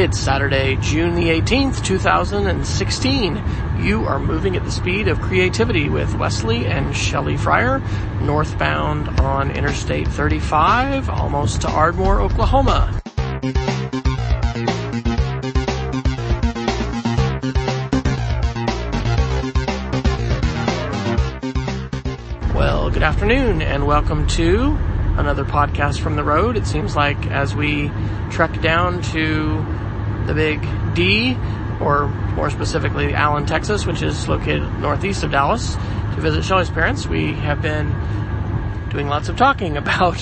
It's Saturday, June the 18th, 2016. You are moving at the speed of creativity with Wesley and Shelley Fryer, northbound on Interstate 35, almost to Ardmore, Oklahoma. Well, good afternoon, and welcome to another podcast from the road. It seems like as we trek down to the Big D, or more specifically Allen, Texas, which is located northeast of Dallas, to visit Shelley's parents, we have been doing lots of talking about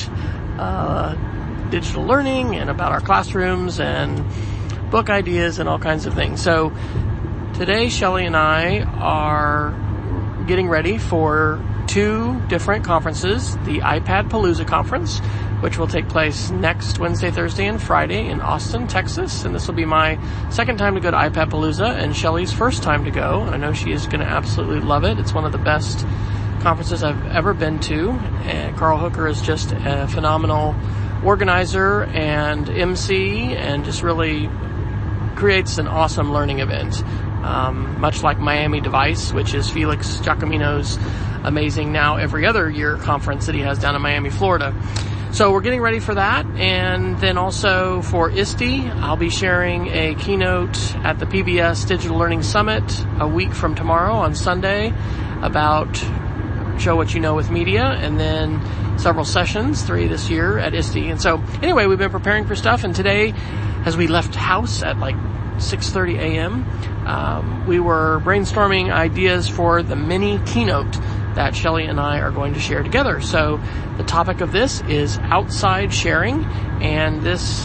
digital learning and about our classrooms and book ideas and all kinds of things. So today Shelley and I are getting ready for two different conferences, the iPad Palooza conference, which will take place next Wednesday, Thursday, and Friday in Austin, Texas. And this will be my second time to go to iPad Palooza and Shelley's first time to go. And I know she is going to absolutely love it. It's one of the best conferences I've ever been to. And Carl Hooker is just a phenomenal organizer and MC, and just really creates an awesome learning event. Much like Miami Device, which is Felix Giacomino's amazing now every other year conference that he has down in Miami, Florida. So we're getting ready for that. And then also for ISTE, I'll be sharing a keynote at the PBS Digital Learning Summit a week from tomorrow on Sunday about Show What You Know with Media, and then several sessions, 3 this year at ISTE. And so anyway, we've been preparing for stuff, and today, as we left house at like 6:30 a.m., we were brainstorming ideas for the mini keynote that Shelley and I are going to share together. So the topic of this is outside sharing, and this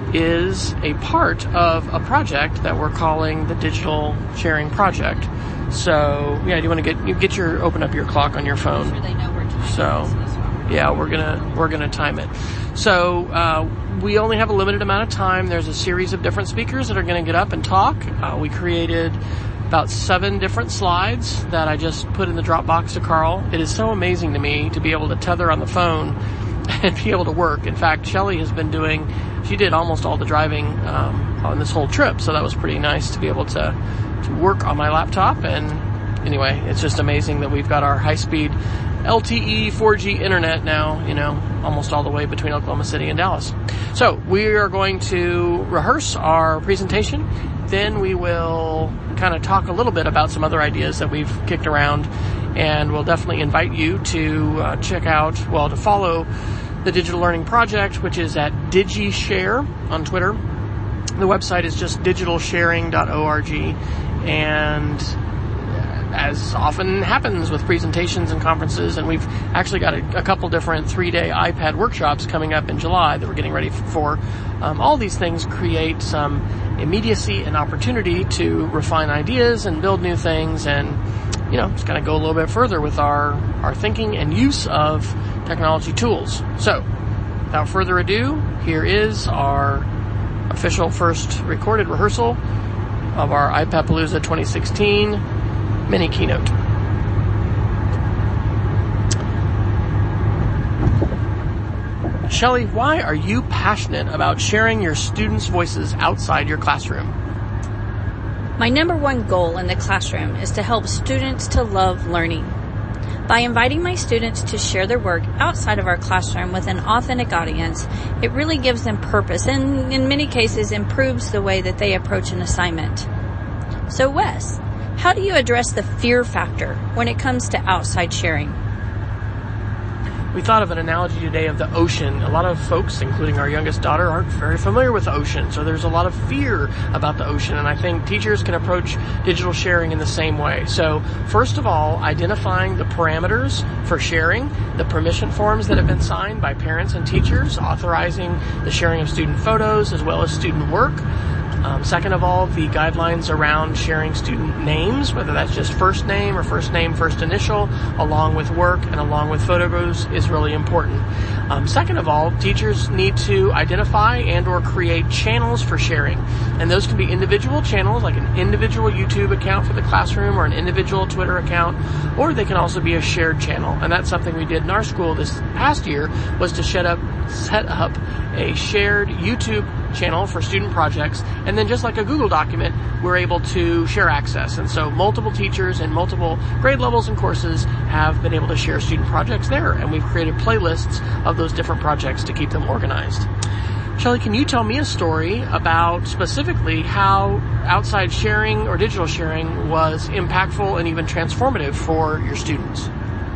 is a part of a project that we're calling the Digital Sharing Project. So yeah, do you want to open up your clock on your phone? Sure they know we're timing So yeah, we're gonna time it. So we only have a limited amount of time. There's a series of different speakers that are going to get up and talk. We created about 7 different slides that I just put in the Dropbox to Carl. It is so amazing to me to be able to tether on the phone and be able to work. In fact, Shelley has been she did almost all the driving on this whole trip, so that was pretty nice to be able to work on my laptop. And anyway, it's just amazing that we've got our high-speed LTE 4G internet now, almost all the way between Oklahoma City and Dallas. So we are going to rehearse our presentation. Then we will kind of talk a little bit about some other ideas that we've kicked around, and we'll definitely invite you to to follow the Digital Learning Project, which is at DigiShare on Twitter. The website is just digitalsharing.org, and as often happens with presentations and conferences, and we've actually got a couple different 3-day iPad workshops coming up in July that we're getting ready for. All these things create some immediacy and opportunity to refine ideas and build new things, and just kind of go a little bit further with our thinking and use of technology tools. So without further ado, here is our official first recorded rehearsal of our iPad Palooza 2016 mini keynote. Shelley, why are you passionate about sharing your students' voices outside your classroom? My number one goal in the classroom is to help students to love learning. By inviting my students to share their work outside of our classroom with an authentic audience, it really gives them purpose and in many cases improves the way that they approach an assignment. So Wes, how do you address the fear factor when it comes to outside sharing? We thought of an analogy today of the ocean. A lot of folks, including our youngest daughter, aren't very familiar with the ocean, so there's a lot of fear about the ocean, and I think teachers can approach digital sharing in the same way. So first of all, identifying the parameters for sharing, the permission forms that have been signed by parents and teachers, authorizing the sharing of student photos as well as student work. Second of all, the guidelines around sharing student names, whether that's just first name, first initial, along with work and along with photos, is really important. Second of all, teachers need to identify and or create channels for sharing. And those can be individual channels, like an individual YouTube account for the classroom or an individual Twitter account, or they can also be a shared channel. And that's something we did in our school this past year, was to set up set up a shared YouTube channel for student projects, and then just like a Google document, we're able to share access. And so multiple teachers in multiple grade levels and courses have been able to share student projects there, and we've created playlists of those different projects to keep them organized. Shelley, can you tell me a story about specifically how outside sharing or digital sharing was impactful and even transformative for your students?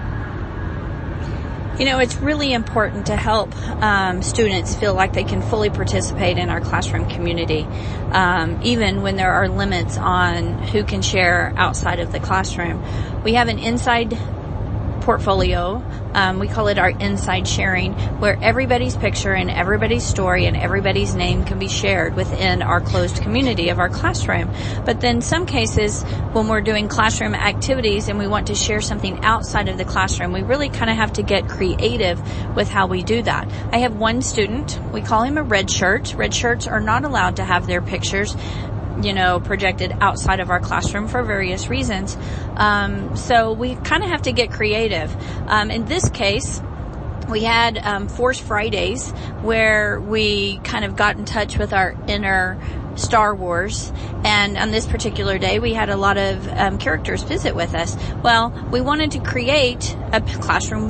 It's really important to help students feel like they can fully participate in our classroom community, even when there are limits on who can share outside of the classroom. We have an inside portfolio. We call it our inside sharing, where everybody's picture and everybody's story and everybody's name can be shared within our closed community of our classroom. But then some cases, when we're doing classroom activities and we want to share something outside of the classroom, we really kind of have to get creative with how we do that. I have one student, we call him a red shirt. Red shirts are not allowed to have their pictures projected outside of our classroom for various reasons. So we kind of have to get creative. In this case, we had Force Fridays where we kind of got in touch with our inner Star Wars, and on this particular day we had a lot of characters visit with us. Well, we wanted to create a classroom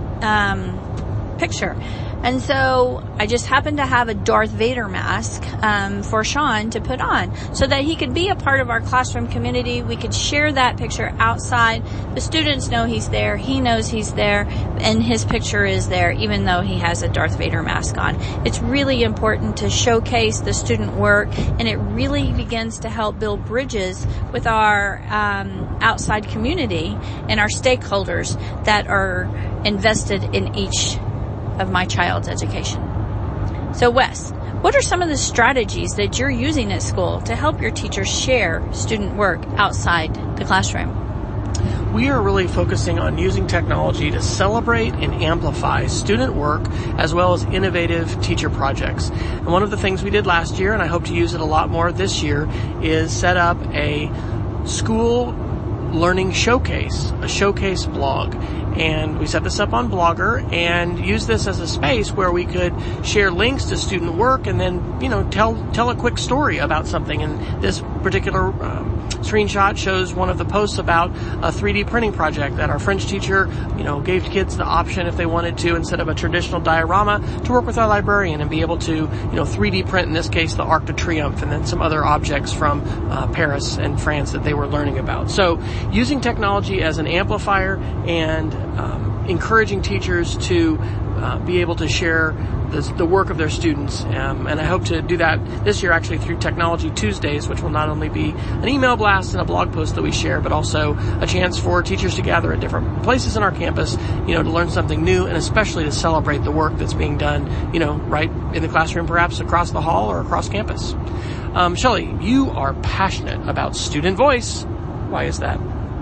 picture. And so I just happened to have a Darth Vader mask for Sean to put on so that he could be a part of our classroom community. We could share that picture outside. The students know he's there. He knows he's there. And his picture is there even though he has a Darth Vader mask on. It's really important to showcase the student work, and it really begins to help build bridges with our outside community and our stakeholders that are invested in each of my child's education. So Wes, what are some of the strategies that you're using at school to help your teachers share student work outside the classroom? We are really focusing on using technology to celebrate and amplify student work as well as innovative teacher projects. And one of the things we did last year, and I hope to use it a lot more this year, is set up a school learning showcase, a showcase blog. And we set this up on Blogger and use this as a space where we could share links to student work and then, tell a quick story about something. And this particular screenshot shows one of the posts about a 3D printing project that our French teacher, gave kids the option if they wanted to, instead of a traditional diorama, to work with our librarian and be able to, 3D print, in this case, the Arc de Triomphe, and then some other objects from Paris and France that they were learning about. So using technology as an amplifier and encouraging teachers to be able to share the work of their students. And I hope to do that this year actually through Technology Tuesdays, which will not only be an email blast and a blog post that we share, but also a chance for teachers to gather at different places in our campus, to learn something new and especially to celebrate the work that's being done, right in the classroom, perhaps across the hall or across campus. Shelley, you are passionate about student voice. Why is that?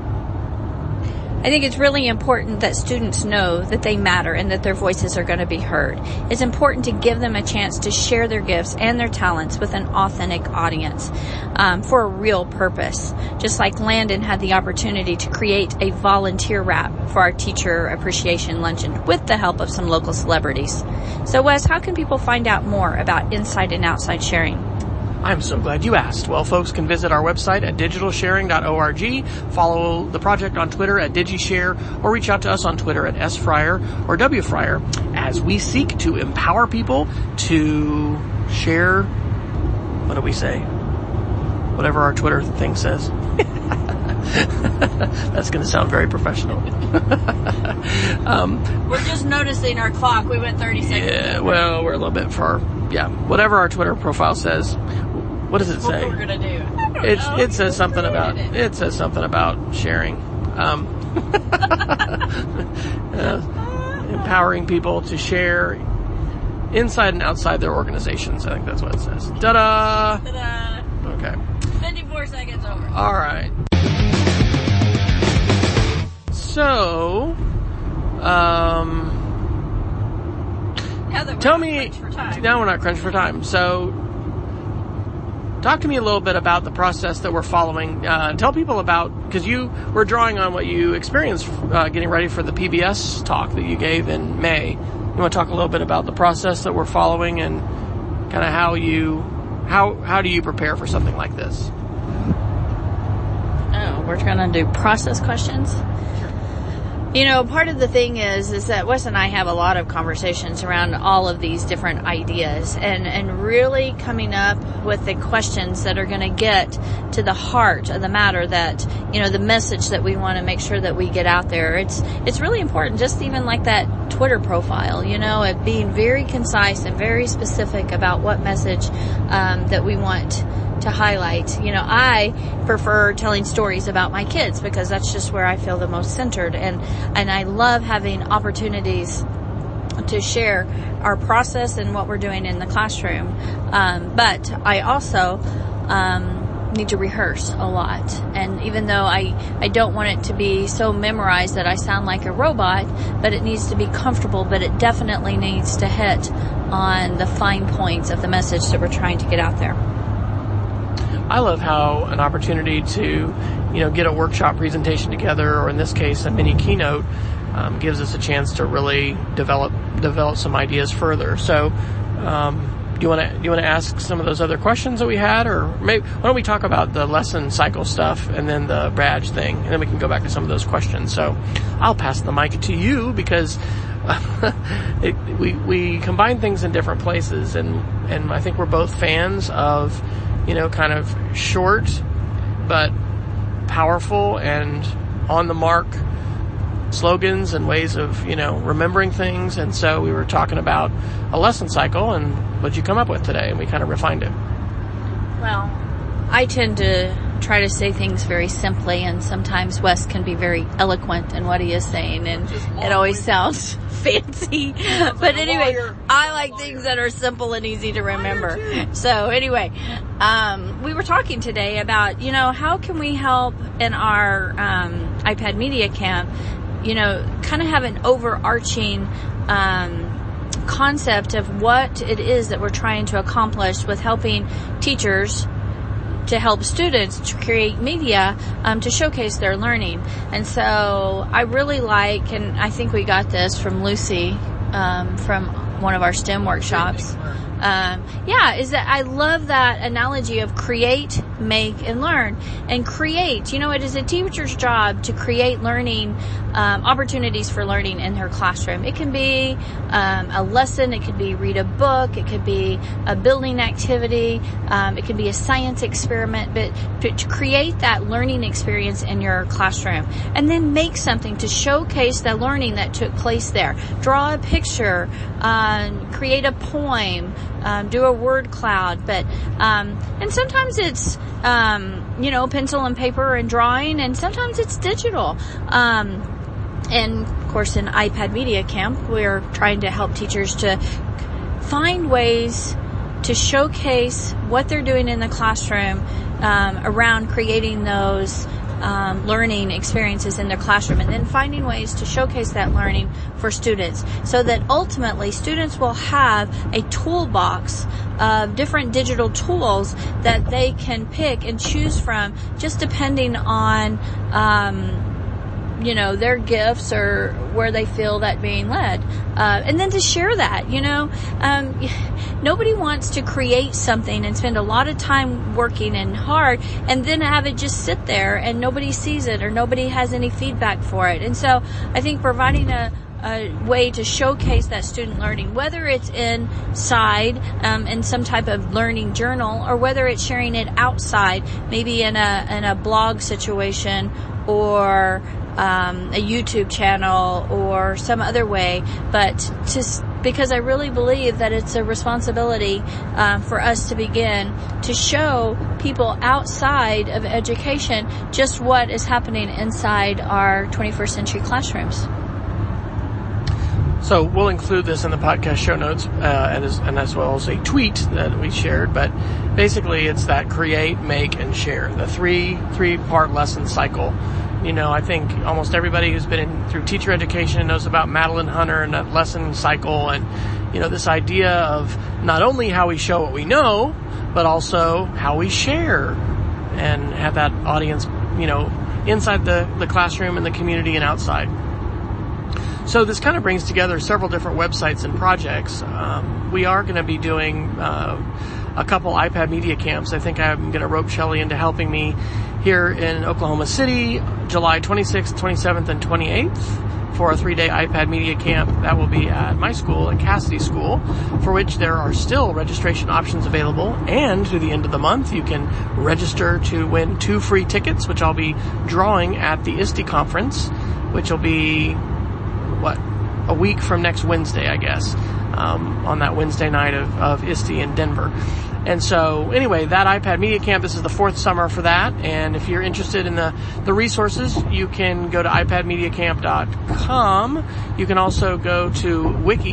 I think it's really important that students know that they matter and that their voices are going to be heard. It's important to give them a chance to share their gifts and their talents with an authentic audience for a real purpose. Just like Landon had the opportunity to create a volunteer wrap for our teacher appreciation luncheon with the help of some local celebrities. So Wes, how can people find out more about inside and outside sharing? I'm so glad you asked. Well, folks can visit our website at digitalsharing.org, follow the project on Twitter at DigiShare, or reach out to us on Twitter at SFryer or WFryer as we seek to empower people to share, what do we say? Whatever our Twitter thing says. That's going to sound very professional. We're just noticing our clock. We went 30 seconds. Yeah, well, we're a little bit far. Yeah, whatever our Twitter profile says. What does it say? What we're going to do? It says something about sharing. Empowering people to share inside and outside their organizations. I think that's what it says. Ta-da! Ta-da! Okay. 54 seconds over. All right. So, tell me, now we're not crunched for time. So, talk to me a little bit about the process that we're following. Tell people about, because you were drawing on what you experienced getting ready for the PBS talk that you gave in May. you want to talk a little bit about the process that we're following and kind of how do you prepare for something like this? Oh, we're going to do process questions. Part of the thing is that Wes and I have a lot of conversations around all of these different ideas and really coming up with the questions that are going to get to the heart of the matter, that, the message that we want to make sure that we get out there. It's really important, just even like that Twitter profile, it being very concise and very specific about what message that we want to highlight. I prefer telling stories about my kids because that's just where I feel the most centered, and I love having opportunities to share our process and what we're doing in the classroom. But I also need to rehearse a lot, and even though I don't want it to be so memorized that I sound like a robot, but it needs to be comfortable, but it definitely needs to hit on the fine points of the message that we're trying to get out there. I love how an opportunity to, get a workshop presentation together, or in this case, a mini keynote, gives us a chance to really develop some ideas further. So, do you want to ask some of those other questions that we had, or maybe why don't we talk about the lesson cycle stuff and then the badge thing, and then we can go back to some of those questions. So, I'll pass the mic to you because we combine things in different places, and I think we're both fans of, kind of short but powerful and on the mark slogans and ways of, remembering things. And so we were talking about a lesson cycle, and what'd you come up with today? And we kind of refined it. Well, I tend to try to say things very simply, and sometimes Wes can be very eloquent in what he is saying, and it always sounds fancy. But anyway, I like things that are simple and easy to remember. So anyway, we were talking today about, how can we help in our iPad Media Camp, kind of have an overarching concept of what it is that we're trying to accomplish with helping teachers to help students to create media to showcase their learning. And so I really like, and I think we got this from Lucy from one of our STEM workshops. Is that I love that analogy of create, make, and learn. And create, it is a teacher's job to create learning opportunities for learning in her classroom. It can be a lesson, it could be read a book, it could be a building activity, it could be a science experiment, but to create that learning experience in your classroom. And then make something to showcase the learning that took place there. Draw a picture, create a poem, do a word cloud, but and sometimes it's pencil and paper and drawing, and sometimes it's digital. And of course, in iPad Media Camp, we're trying to help teachers to find ways to showcase what they're doing in the classroom around creating those learning experiences in their classroom, and then finding ways to showcase that learning for students, so that ultimately students will have a toolbox of different digital tools that they can pick and choose from, just depending on their gifts or where they feel that being led. And then to share that, nobody wants to create something and spend a lot of time working and hard and then have it just sit there and nobody sees it or nobody has any feedback for it. And so I think providing a way to showcase that student learning, whether it's inside in some type of learning journal, or whether it's sharing it outside, maybe in a blog situation, or a YouTube channel, or some other way, but because I really believe that it's a responsibility for us to begin to show people outside of education just what is happening inside our 21st century classrooms. So we'll include this in the podcast show notes, and as well as a tweet that we shared. But basically, it's that create, make, and share, the three-part lesson cycle. I think almost everybody who's been through teacher education knows about Madeline Hunter and that lesson cycle, and this idea of not only how we show what we know, but also how we share and have that audience, inside the classroom and the community and outside. So this kind of brings together several different websites and projects. We are going to be doing a couple iPad media camps. I think I'm going to rope Shelly into helping me here in Oklahoma City, July 26th, 27th, and 28th for a 3-day iPad media camp. That will be at my school, at Cassidy School, for which there are still registration options available. And through the end of the month, you can register to win 2 free tickets, which I'll be drawing at the ISTE conference, which will be, a week from next Wednesday, I guess, on that Wednesday night of ISTE in Denver. And so, anyway, that iPad Media Camp, this is the 4th summer for that. And if you're interested in the resources, you can go to iPadMediaCamp.com. You can also go to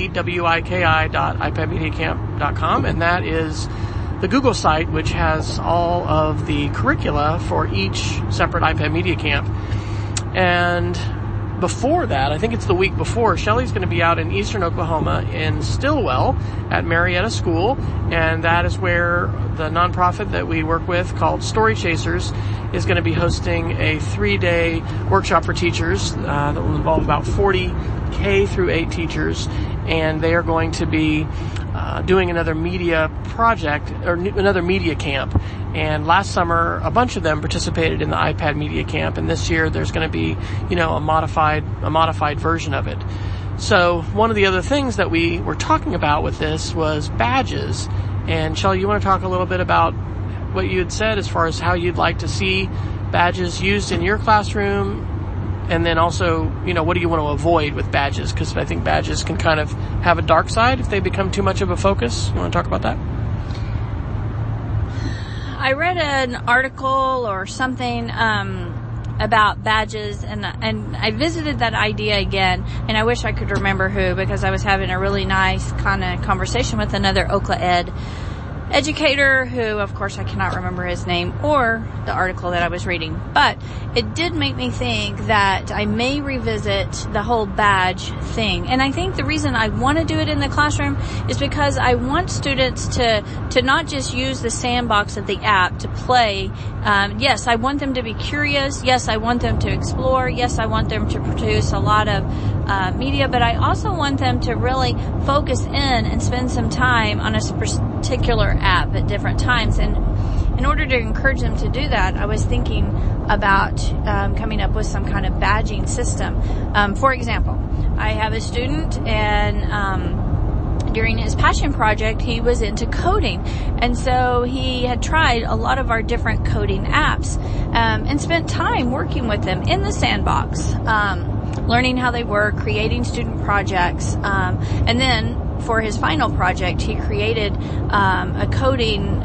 wiki.ipadmediacamp.com, and that is the Google site, which has all of the curricula for each separate iPad Media Camp. And before that, I think it's the week before, Shelly's going to be out in eastern Oklahoma in Stillwell at Marietta School, and that is where the nonprofit that we work with called Story Chasers is going to be hosting a 3-day workshop for teachers that will involve about 40 K through 8 teachers, and they are going to be doing another media project, or another media camp. And last summer, a bunch of them participated in the iPad Media Camp, and this year there's going to be, a modified version of it. So one of the other things that we were talking about with this was badges. And Shelley, you want to talk a little bit about what you had said as far as how you'd like to see badges used in your classroom, and then also, what do you want to avoid with badges? Because I think badges can kind of have a dark side if they become too much of a focus. You want to talk about that? I read an article or something about badges, and I visited that idea again, and I wish I could remember who, because I was having a really nice kind of conversation with another Okla Ed educator who, of course, I cannot remember his name or the article that I was reading. But it did make me think that I may revisit the whole badge thing. And I think the reason I want to do it in the classroom is because I want students to not just use the sandbox of the app to play. Yes, I want them to be curious. Yes, I want them to explore. Yes, I want them to produce a lot of media, but I also want them to really focus in and spend some time on a particular app at different times. And in order to encourage them to do that, I was thinking about coming up with some kind of badging system. For example, I have a student, and during his passion project, he was into coding. And so he had tried a lot of our different coding apps and spent time working with them in the sandbox, learning how they work, creating student projects, and then for his final project, he created a coding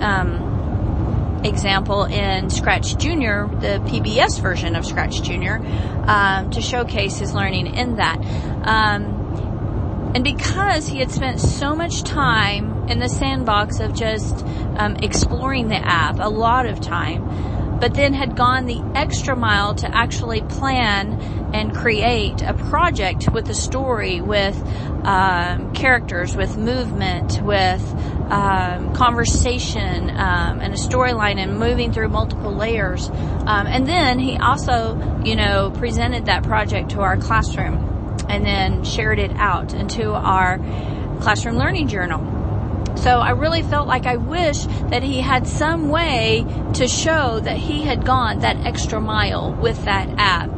example in Scratch Junior, the PBS version of Scratch Junior, to showcase his learning in that. And because he had spent so much time in the sandbox of just exploring the app, a lot of time, but then had gone the extra mile to actually plan and create a project with a story, with characters, with movement, with conversation, and a storyline, and moving through multiple layers. And then he also, presented that project to our classroom and then shared it out into our classroom learning journal. So I really felt like I wish that he had some way to show that he had gone that extra mile with that app.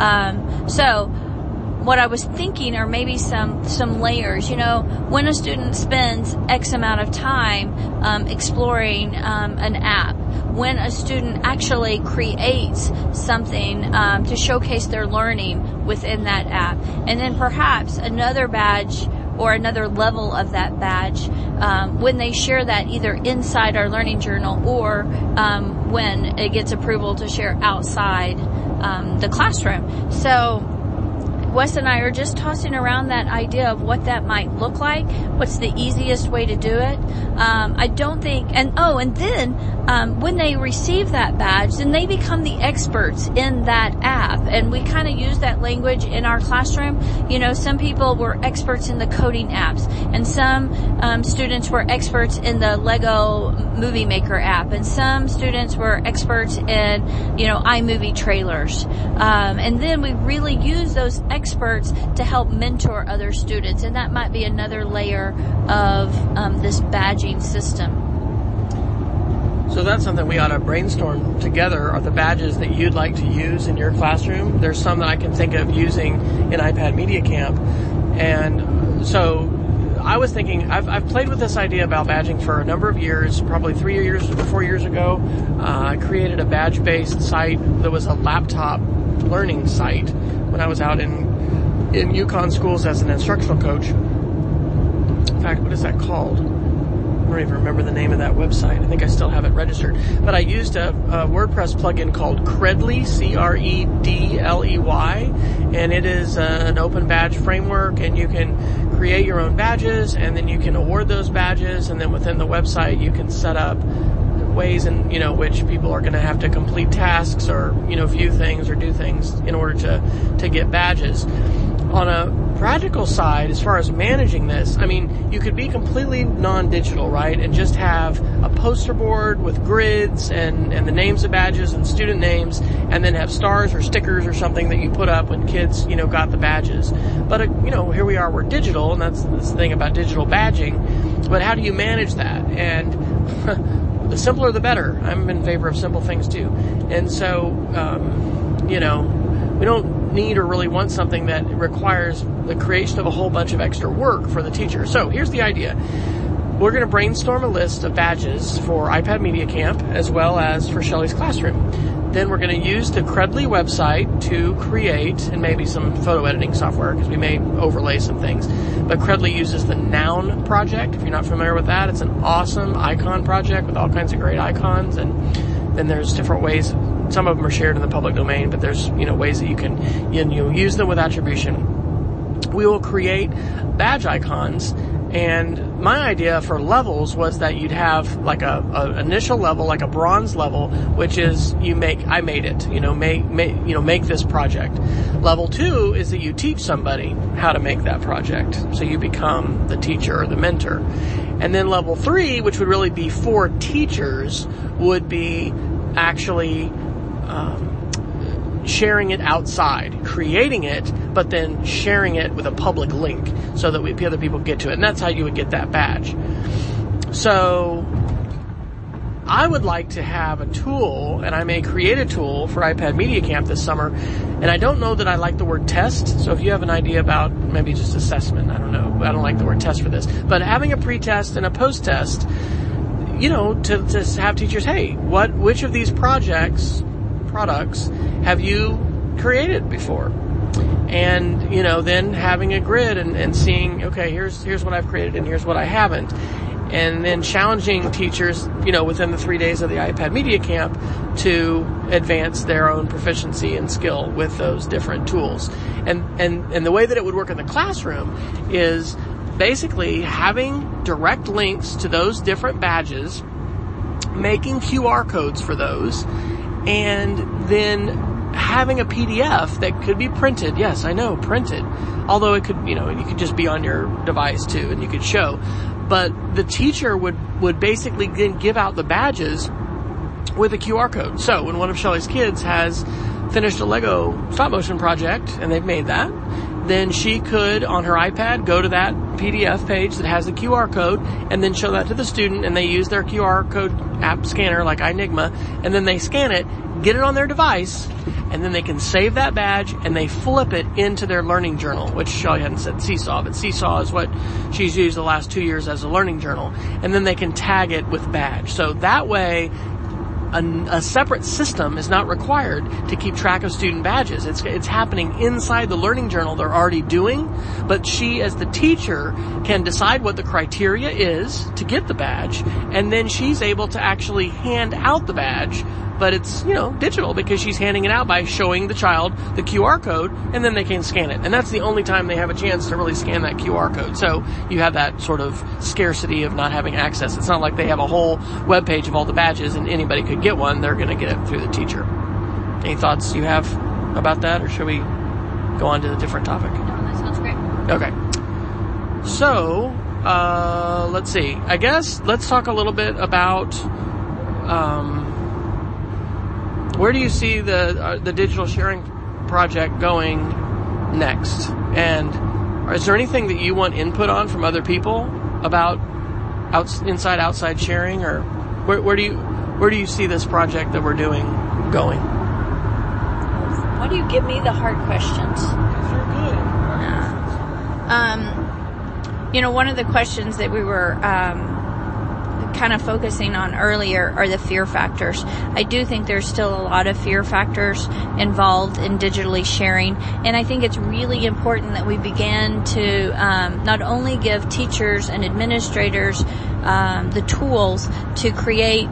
So what I was thinking are maybe some layers. When a student spends X amount of time exploring an app, when a student actually creates something to showcase their learning within that app, and then perhaps another badge or another level of that badge when they share that either inside our learning journal or when it gets approval to share outside the classroom. So Wes and I are just tossing around that idea of what that might look like. What's the easiest way to do it? I don't think, and then when they receive that badge, then they become the experts in that app. And we kind of use that language in our classroom. Some people were experts in the coding apps, and some students were experts in the Lego Movie Maker app, and some students were experts in, iMovie trailers. And then we really use those experts to help mentor other students. And that might be another layer of this badging system. So that's something we ought to brainstorm together, are the badges that you'd like to use in your classroom. There's some that I can think of using in iPad Media Camp. And so I was thinking, I've played with this idea about badging for a number of years, probably 4 years ago. I created a badge-based site that was a laptop learning site when I was out in Yukon schools as an instructional coach. In fact, what is that called? I don't even remember the name of that website. I think I still have it registered. But I used a WordPress plugin called Credly, Credley, and it is an open badge framework, and you can create your own badges, and then you can award those badges, and then within the website you can set up ways in which people are going to have to complete tasks or view things or do things in order to get badges. On a practical side, as far as managing this, I mean, you could be completely non-digital, right? And just have a poster board with grids and the names of badges and student names, and then have stars or stickers or something that you put up when kids, got the badges. But, here we are, we're digital, and that's the thing about digital badging. But how do you manage that? And the simpler the better. I'm in favor of simple things too. And so, we don't need or really want something that requires the creation of a whole bunch of extra work for the teacher. So here's the idea. We're going to brainstorm a list of badges for iPad Media Camp as well as for Shelley's Classroom. Then we're going to use the Credly website to create, and maybe some photo editing software because we may overlay some things. But Credly uses the Noun project. If you're not familiar with that, it's an awesome icon project with all kinds of great icons. And then there's different ways. Some of them are shared in the public domain, but there's ways that you can use them with attribution. We will create badge icons, and my idea for levels was that you'd have like a initial level, like a bronze level, which is I made it, make this project. Level 2 is that you teach somebody how to make that project, so you become the teacher or the mentor. And then level 3, which would really be for teachers, would be actually sharing it outside, creating it, but then sharing it with a public link so that other people get to it. And that's how you would get that badge. So I would like to have a tool, and I may create a tool for iPad Media Camp this summer. And I don't know that I like the word test. So if you have an idea about maybe just assessment, I don't know. I don't like the word test for this. But having a pre-test and a post-test, to have teachers, hey, which of these products have you created before? And, then having a grid and seeing, okay, here's what I've created and here's what I haven't. And then challenging teachers, within the 3 days of the iPad Media Camp to advance their own proficiency and skill with those different tools. And the way that it would work in the classroom is basically having direct links to those different badges, making QR codes for those, and then having a PDF that could be printed. Yes, I know, printed. Although it could, you could just be on your device too, and you could show. But the teacher would basically give out the badges with a QR code. So when one of Shelley's kids has finished a Lego stop motion project, and they've made that, then she could, on her iPad, go to that PDF page that has the QR code and then show that to the student, and they use their QR code app scanner like iNigma, and then they scan it, get it on their device, and then they can save that badge and they flip it into their learning journal, which Shelley hadn't said Seesaw, but Seesaw is what she's used the last 2 years as a learning journal, and then they can tag it with badge. So that way, a separate system is not required to keep track of student badges. It's happening inside the learning journal they're already doing, but she, as the teacher, can decide what the criteria is to get the badge, and then she's able to actually hand out the badge, but it's, digital because she's handing it out by showing the child the QR code, and then they can scan it. And that's the only time they have a chance to really scan that QR code. So you have that sort of scarcity of not having access. It's not like they have a whole web page of all the badges and anybody could get one. They're going to get it through the teacher. Any thoughts you have about that, or should we go on to the different topic? No, that sounds great. Okay. So, let's see. I guess let's talk a little bit about where do you see the digital sharing project going next? And is there anything that you want input on from other people about inside-outside sharing, or where do you see this project that we're doing going? Why do you give me the hard questions? You're good. One of the questions that we were kind of focusing on earlier are the fear factors. I do think there's still a lot of fear factors involved in digitally sharing, and I think it's really important that we begin to not only give teachers and administrators the tools to create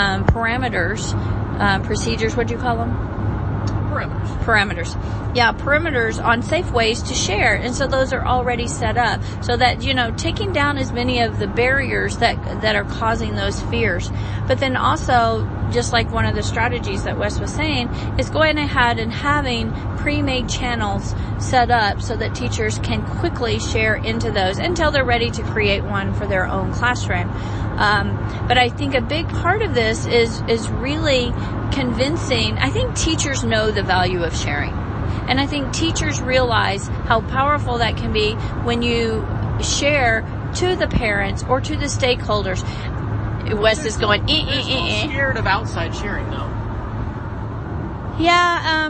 procedures, what do you call them? Parameters. Yeah, perimeters on safe ways to share. And so those are already set up so that, taking down as many of the barriers that are causing those fears. But then also, just like one of the strategies that Wes was saying, is going ahead and having pre-made channels set up so that teachers can quickly share into those until they're ready to create one for their own classroom. But I think a big part of this is really convincing. I think teachers know the value of sharing. And I think teachers realize how powerful that can be when you share to the parents or to the stakeholders. Wes is going, I'm scared of outside sharing, though. Yeah,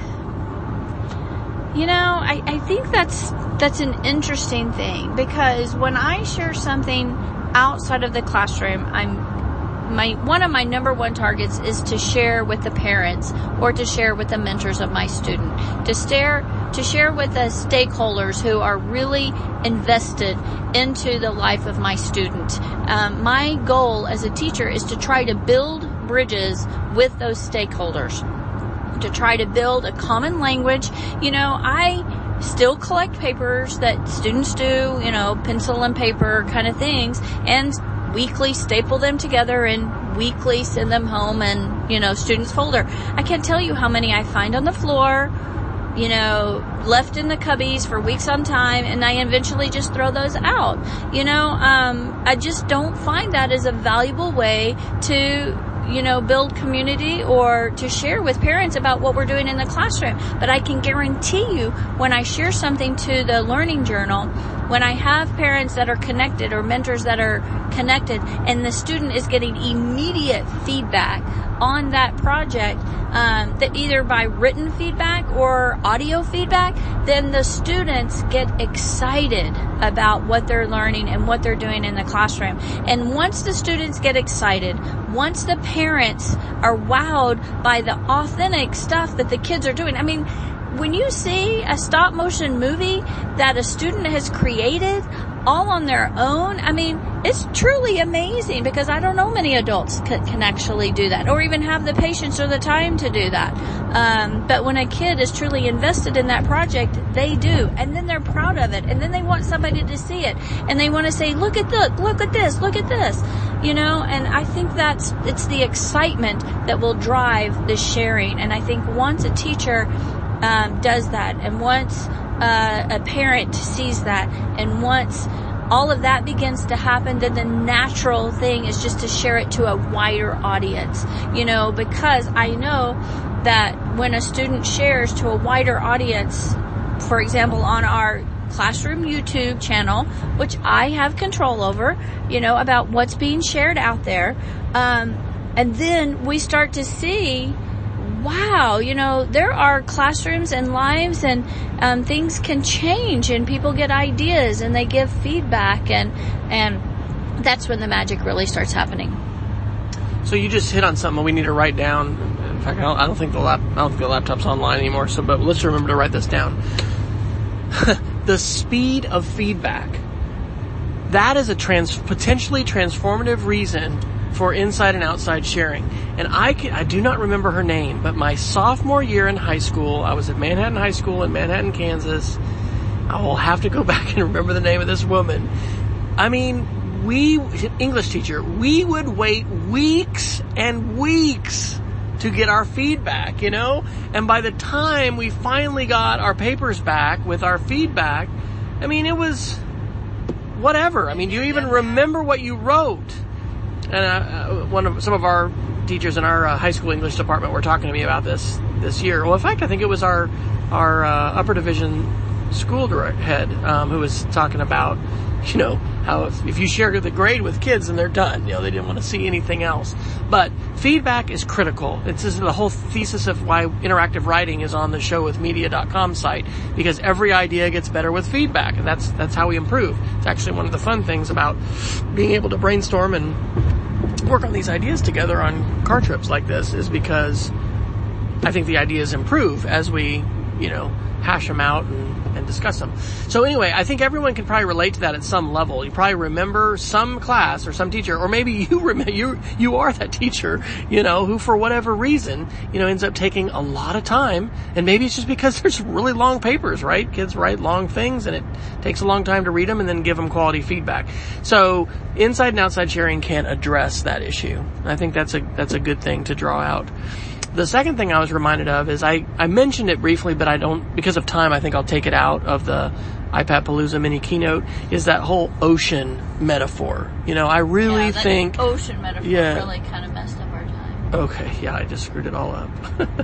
I think that's an interesting thing, because when I share something outside of the classroom, one of my number one targets is to share with the parents or to share with the mentors of my student, to share with the stakeholders who are really invested into the life of my student. My goal as a teacher is to try to build bridges with those stakeholders, to try to build a common language. I still collect papers that students do, pencil and paper kind of things, and weekly staple them together and weekly send them home and, students folder. I can't tell you how many I find on the floor, left in the cubbies for weeks on time, and I eventually just throw those out. I just don't find that as a valuable way to build community or to share with parents about what we're doing in the classroom. But I can guarantee you, when I share something to the Learning Journal, when I have parents that are connected or mentors that are connected, and the student is getting immediate feedback on that project, that either by written feedback or audio feedback, then the students get excited about what they're learning and what they're doing in the classroom. And once the students get excited, once the parents are wowed by the authentic stuff that the kids are doing, when you see a stop motion movie that a student has created all on their own, it's truly amazing, because I don't know many adults can actually do that or even have the patience or the time to do that. But when a kid is truly invested in that project, they do. And then they're proud of it. And then they want somebody to see it. And they want to say, look at this. And I think it's the excitement that will drive the sharing. And I think once a teacher does that, and once a parent sees that, and once all of that begins to happen, then the natural thing is just to share it to a wider audience, because I know that when a student shares to a wider audience, for example, on our classroom YouTube channel, which I have control over, about what's being shared out there, and then we start to see, wow, there are classrooms and lives, and things can change, and people get ideas and they give feedback, and that's when the magic really starts happening. So you just hit on something we need to write down. In fact, I don't think the laptop's online anymore. But let's remember to write this down. The speed of feedback. That is a potentially transformative reason for inside and outside sharing. And I do not remember her name, but my sophomore year in high school, I was at Manhattan High School in Manhattan, Kansas. I will have to go back and remember the name of this woman. English teacher, we would wait weeks and weeks to get our feedback, and by the time we finally got our papers back with our feedback, it was whatever. Do you even remember what you wrote? And some of our teachers in our high school English department were talking to me about this year. Well, in fact, I think it was our upper division school head who was talking about, how if you share the grade with kids and they're done, they didn't want to see anything else. But feedback is critical. This is the whole thesis of why interactive writing is on the showwithmedia.com site, because every idea gets better with feedback, and that's how we improve. It's actually one of the fun things about being able to brainstorm and work on these ideas together on car trips like this, is because I think the ideas improve as we, hash them out and discuss them. So anyway, I think everyone can probably relate to that at some level. You probably remember some class or some teacher, or maybe you are that teacher, who for whatever reason, ends up taking a lot of time, and maybe it's just because there's really long papers, right? Kids write long things and it takes a long time to read them and then give them quality feedback. So inside and outside sharing can address that issue. I think that's a good thing to draw out. The second thing I was reminded of is I mentioned it briefly, but I don't, because of time, I think I'll take it out of the iPad Palooza mini keynote, is that whole ocean metaphor. I really think ocean metaphor really kind of messed up our time. Okay, yeah, I just screwed it all up.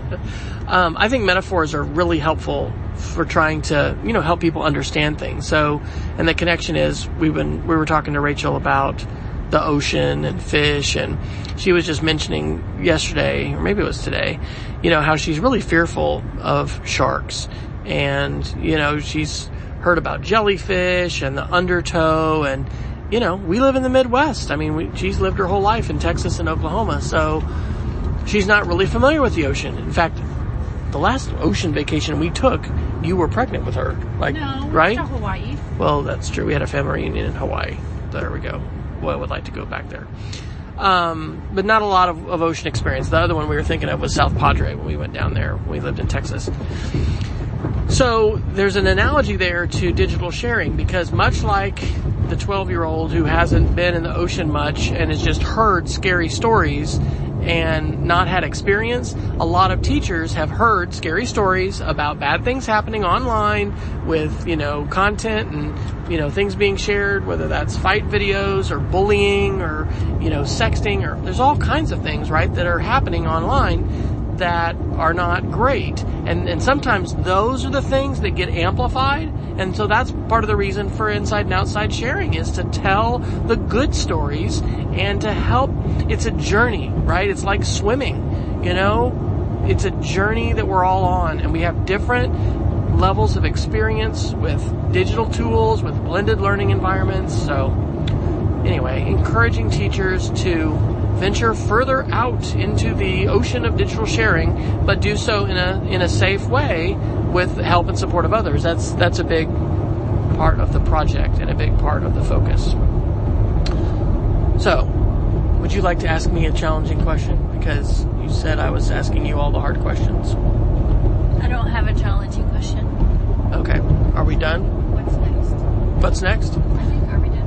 I think metaphors are really helpful for trying to, help people understand things. So, and the connection is we were talking to Rachel about the ocean and fish, and she was just mentioning yesterday, or maybe it was today, how she's really fearful of sharks. And, she's heard about jellyfish and the undertow, and, we live in the Midwest. I mean, she's lived her whole life in Texas and Oklahoma, so she's not really familiar with the ocean. In fact, the last ocean vacation we took, you were pregnant with her. No, right? To Hawaii. Well, that's true. We had a family reunion in Hawaii. There we go. Well, I would like to go back there. But not a lot of ocean experience. The other one we were thinking of was South Padre when we went down there when we lived in Texas. So there's an analogy there to digital sharing, because much like the 12-year-old who hasn't been in the ocean much and has just heard scary stories and not had experience, a lot of teachers have heard scary stories about bad things happening online with, content and, things being shared, whether that's fight videos or bullying or, sexting, or there's all kinds of things, right, that are happening online that are not great. And sometimes those are the things that get amplified. And so that's part of the reason for inside and outside sharing, is to tell the good stories and to help. It's a journey, right? It's like swimming, it's a journey that we're all on, and we have different levels of experience with digital tools, with blended learning environments. So anyway, encouraging teachers to venture further out into the ocean of digital sharing, but do so in a safe way with help and support of others. That's a big part of the project and a big part of the focus. So, would you like to ask me a challenging question? Because you said I was asking you all the hard questions. I don't have a challenging question. Okay. Are we done? What's next? I think, are we done?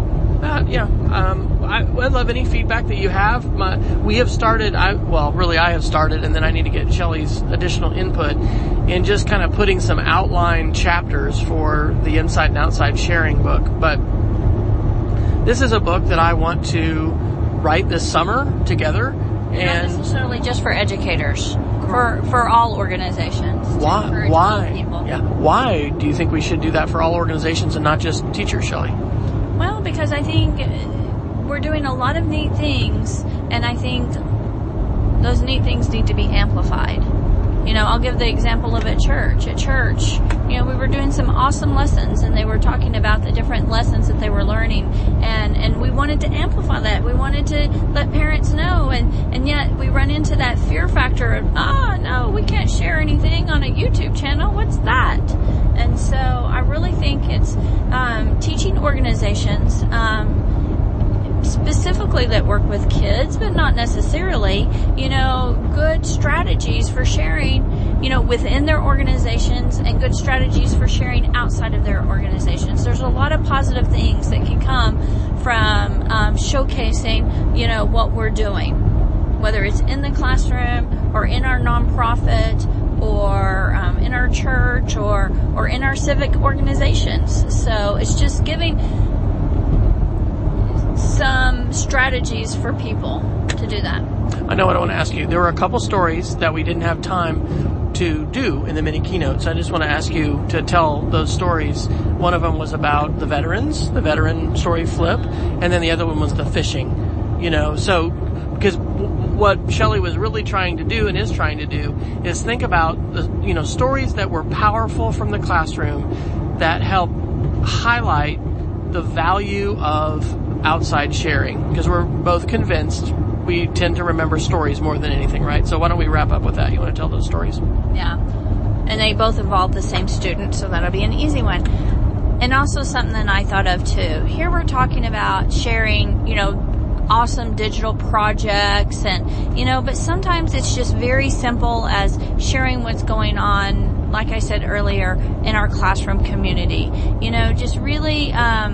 I'd love any feedback that you have. We have started, I have started, and then I need to get Shelley's additional input in just kind of putting some outline chapters for the Inside and Outside Sharing book. But this is a book that I want to write this summer together. And not necessarily just for educators, for all organizations. Why? Why do you think we should do that for all organizations and not just teachers, Shelley? Well, because I think we're doing a lot of neat things, and I think those neat things need to be amplified. I'll give the example of at church. At church, we were doing some awesome lessons, and they were talking about the different lessons that they were learning, and we wanted to amplify that. We wanted to let parents know, and yet we run into that fear factor of, no, we can't share anything on a YouTube channel. What's that? And so I really think it's teaching organizations, specifically that work with kids, but not necessarily, good strategies for sharing, within their organizations, and good strategies for sharing outside of their organizations. There's a lot of positive things that can come from showcasing, what we're doing, whether it's in the classroom or in our nonprofit or in our church or in our civic organizations. So it's just giving some strategies for people to do that. I know what I want to ask you. There were a couple stories that we didn't have time to do in the mini keynotes. I just want to ask you to tell those stories. One of them was about the veteran story flip, and then the other one was the fishing. So because what Shelley was really trying to do and is trying to do is think about the, stories that were powerful from the classroom that help highlight the value of outside sharing, because we're both convinced we tend to remember stories more than anything, right? So why don't we wrap up with that? You want to tell those stories? Yeah. And they both involve the same student, so that'll be an easy one. And also something that I thought of too. Here we're talking about sharing, awesome digital projects and, but sometimes it's just very simple as sharing what's going on, like I said earlier, in our classroom community. Just really,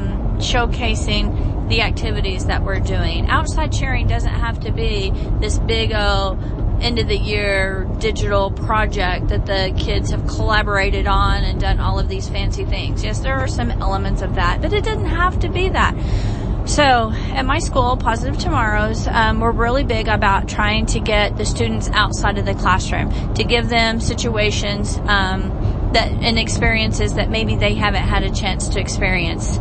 showcasing the activities that we're doing. Outside sharing doesn't have to be this big end of the year digital project that the kids have collaborated on and done all of these fancy things. Yes, there are some elements of that, but it doesn't have to be that. So at my school, Positive Tomorrows, we're really big about trying to get the students outside of the classroom, to give them situations and experiences that maybe they haven't had a chance to experience.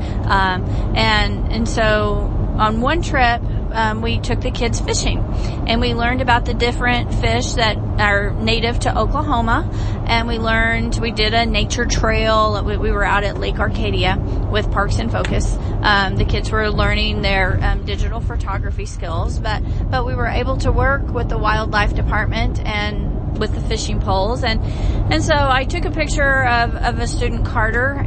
And so on one trip, we took the kids fishing, and we learned about the different fish that are native to Oklahoma, and we did a nature trail. We were out at Lake Arcadia with Parks in Focus. The kids were learning their digital photography skills, but we were able to work with the wildlife department and with the fishing poles, and so I took a picture of a student, Carter,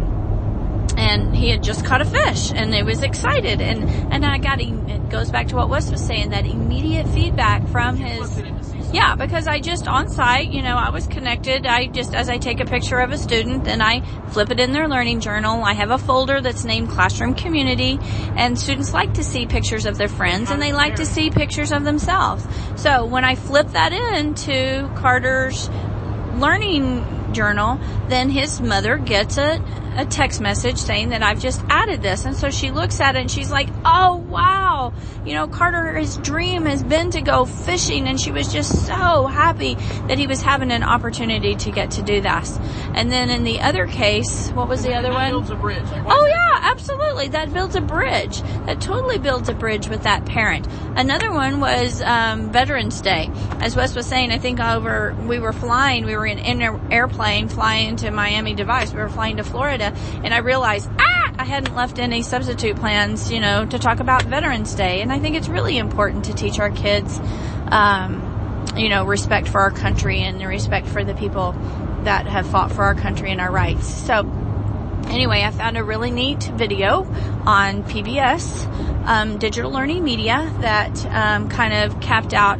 and he had just caught a fish, and he was excited, and I got it goes back to what Wes was saying, that immediate feedback from his. Yeah, because I just on site, I was connected. As I take a picture of a student, then I flip it in their learning journal. I have a folder that's named Classroom Community, and students like to see pictures of their friends, and they like to see pictures of themselves. So when I flip that into Carter's learning journal, then his mother gets a text message saying that I've just added this. And so she looks at it and she's like, oh wow, Carter, his dream has been to go fishing, and she was just so happy that he was having an opportunity to get to do this. And then in the other case, what was the other one? Builds a bridge. Oh yeah, absolutely. That builds a bridge. That totally builds a bridge with that parent. Another one was Veterans Day. As Wes was saying, I think we were in an airplane flying to Miami Device. We were flying to Florida, and I realized, I hadn't left any substitute plans, to talk about Veterans Day. And I think it's really important to teach our kids, respect for our country and the respect for the people that have fought for our country and our rights. So anyway, I found a really neat video on PBS, Digital Learning Media, that kind of capped out,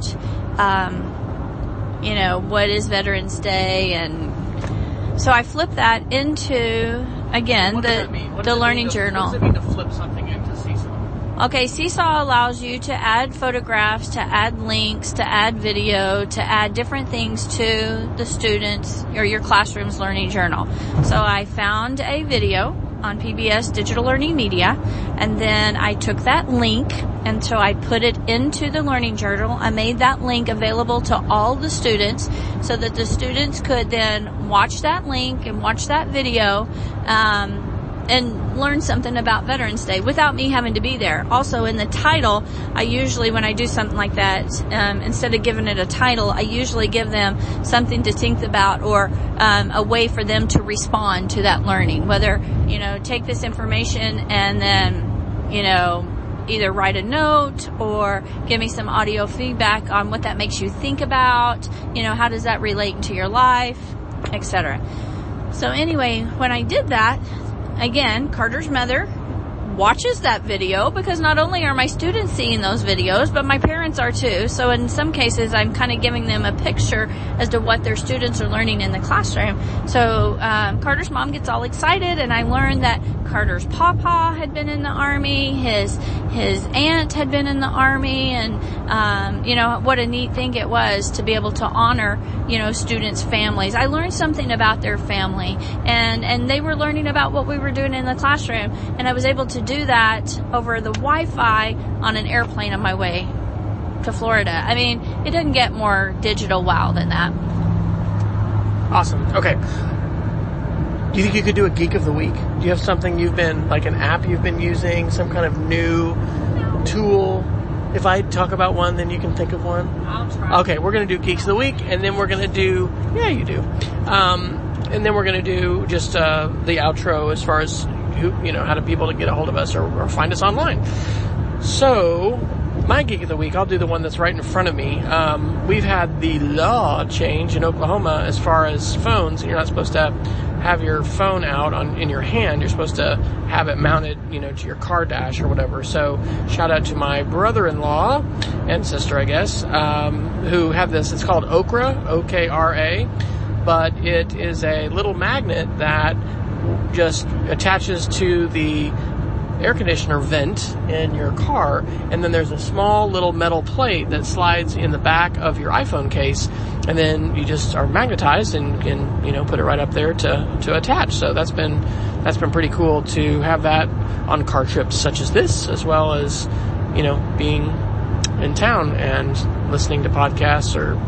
what is Veterans Day. And so I flipped that into, again, the learning journal. What does it mean to flip something into Seesaw? Okay, Seesaw allows you to add photographs, to add links, to add video, to add different things to the students or your classroom's learning journal. So I found a video on PBS Digital Learning Media, and then I took that link, and so I put it into the learning journal. I made that link available to all the students so that the students could then watch that link and watch that video, and learn something about Veterans Day without me having to be there. Also, in the title, I usually, when I do something like that, instead of giving it a title, I usually give them something to think about, or a way for them to respond to that learning. Whether, take this information and then, either write a note or give me some audio feedback on what that makes you think about, how does that relate to your life, etc. So anyway, when I did that, again, Carter's mother watches that video, because not only are my students seeing those videos, but my parents are too. So in some cases, I'm kind of giving them a picture as to what their students are learning in the classroom. So Carter's mom gets all excited, and I learned that Carter's papa had been in the Army, his aunt had been in the Army, and what a neat thing it was to be able to honor, students' families. I learned something about their family, and they were learning about what we were doing in the classroom, and I was able to do that over the Wi-Fi on an airplane on my way to Florida. I mean, it doesn't get more digital wow than that. Awesome. Okay. Do you think you could do a Geek of the Week? Do you have something like an app you've been using, some kind of new tool? If I talk about one, then you can think of one? I'll try. Okay, we're going to do Geeks of the Week, and then we're going to do... Yeah, you do. And then we're going to do just the outro as far as, how do people get a hold of us or find us online. So, my Geek of the Week, I'll do the one that's right in front of me. We've had the law change in Oklahoma as far as phones, and you're not supposed to have your phone out in your hand. You're supposed to have it mounted, to your car dash or whatever. So shout out to my brother-in-law and sister, I guess, who have this. It's called Okra, O-K-R-A, but it is a little magnet that just attaches to the air conditioner vent in your car, and then there's a small little metal plate that slides in the back of your iPhone case, and then you just are magnetized and can put it right up there to attach. So that's been pretty cool to have that on car trips such as this, as well as being in town and listening to podcasts or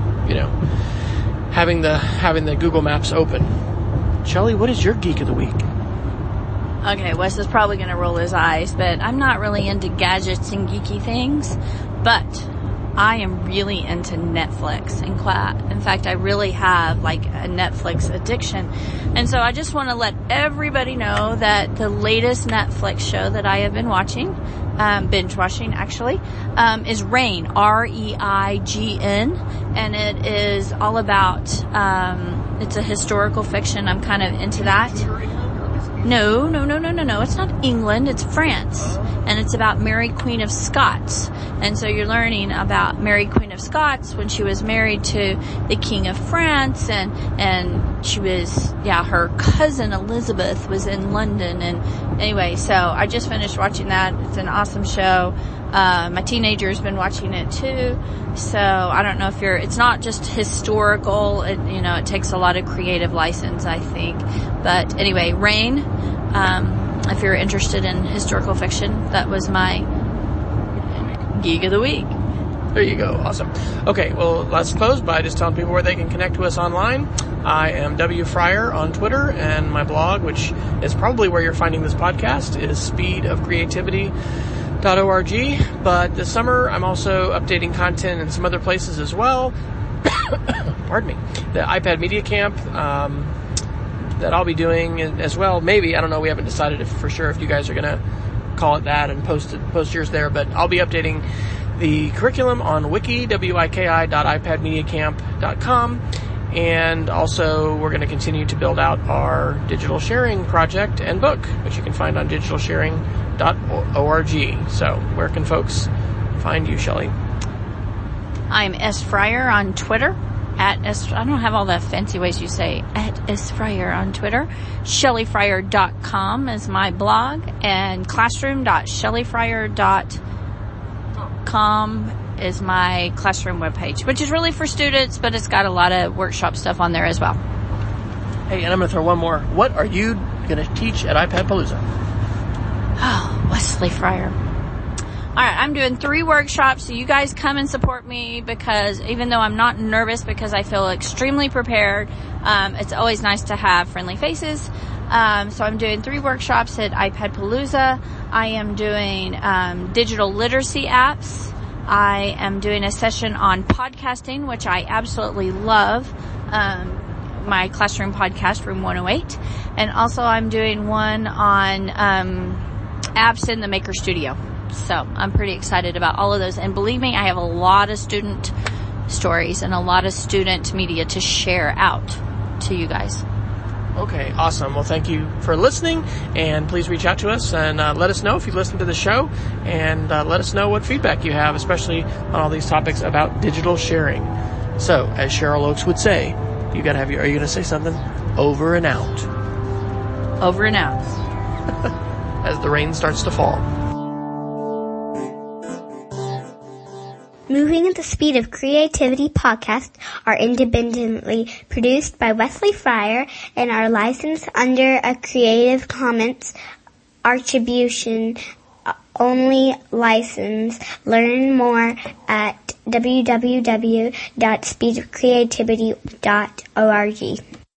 having the Google Maps open. Shelly, what is your Geek of the Week? Okay, Wes is probably going to roll his eyes, but I'm not really into gadgets and geeky things, but I am really into Netflix. In fact, I really have like a Netflix addiction. And so I just want to let everybody know that the latest Netflix show that I have been watching, binge watching actually, is Reign, R-E-I-G-N, and it is all about, it's a historical fiction. I'm kind of into that. No. It's not England. It's France. And it's about Mary, Queen of Scots. And so you're learning about Mary, Queen of Scots when she was married to the King of France. And she was, her cousin Elizabeth was in London. And anyway, so I just finished watching that. It's an awesome show. My teenager's been watching it too. So I don't know if it's not just historical. It takes a lot of creative license, I think. But anyway, Reign, if you're interested in historical fiction, that was my Geek of the Week. There you go. Awesome. Okay, well, let's close by just telling people where they can connect to us online. I am W. Fryer on Twitter, and my blog, which is probably where you're finding this podcast, is speedofcreativity.org. But this summer, I'm also updating content in some other places as well. Pardon me. The iPad Media Camp, that I'll be doing as well. Maybe, I don't know, we haven't decided for sure if you guys are going to call it that and post yours there, but I'll be updating the curriculum on wiki.ipadmediacamp.com, and also we're going to continue to build out our digital sharing project and book, which you can find on digitalsharing.org. So where can folks find you, Shelly? I'm S. Fryer on Twitter. I don't have all the fancy ways you say at S. Fryer on Twitter. ShellyFryer.com is my blog, and classroom.shellyfryer.com is my classroom webpage, which is really for students, but it's got a lot of workshop stuff on there as well. Hey, and I'm going to throw one more. What are you going to teach at iPadpalooza? Oh, Wesley Fryer. All right, I'm doing 3 workshops, so you guys come and support me, because even though I'm not nervous, because I feel extremely prepared, it's always nice to have friendly faces. So I'm doing 3 workshops at iPadpalooza. I am doing digital literacy apps. I am doing a session on podcasting, which I absolutely love. My classroom podcast, Room 108. And also I'm doing one on apps in the Maker Studio. So I'm pretty excited about all of those. And believe me, I have a lot of student stories and a lot of student media to share out to you guys. Okay, awesome. Well, thank you for listening, and please reach out to us and let us know if you listen to the show, and let us know what feedback you have, especially on all these topics about digital sharing. So, as Cheryl Oakes would say, are you going to say something? Over and out. Over and out. As the rain starts to fall. Moving at the Speed of Creativity podcasts are independently produced by Wesley Fryer and are licensed under a Creative Commons Attribution only license. Learn more at www.speedofcreativity.org.